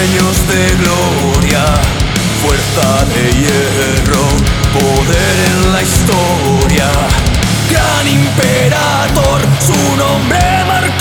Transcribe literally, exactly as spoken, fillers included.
sueños de gloria, fuerza de hierro, poder en la historia. Gran imperator, su nombre marcó